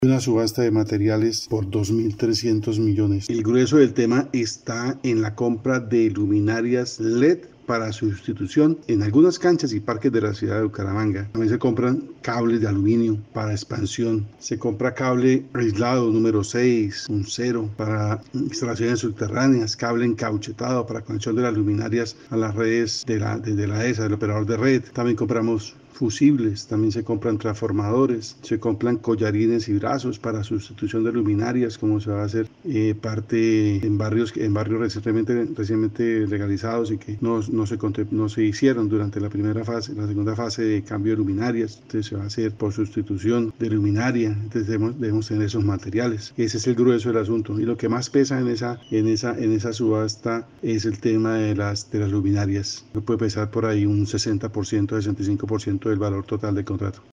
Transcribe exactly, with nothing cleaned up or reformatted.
Una subasta de materiales por dos mil trescientos millones. El grueso del tema está en la compra de luminarias L E D para sustitución en algunas canchas y parques de la ciudad de Bucaramanga. También se compran cables de aluminio para expansión. Se compra cable aislado número seis, un cero, para instalaciones subterráneas, cable encauchetado para conexión de las luminarias a las redes de la, de, de la E S A, del operador de red. También compramos fusibles, también se compran transformadores, se compran collarines y brazos para sustitución de luminarias, como se va a hacer eh, parte en barrios en barrios recientemente, recientemente legalizados y que no, no, se, no se hicieron durante la primera fase, la segunda fase de cambio de luminarias. Entonces se va a hacer por sustitución de luminaria. Entonces debemos, debemos tener esos materiales. Ese es el grueso del asunto, y lo que más pesa en esa, en esa, en esa subasta es el tema de las, de las luminarias. Puede pesar por ahí un sesenta por ciento, sesenta y cinco por ciento del valor total del contrato.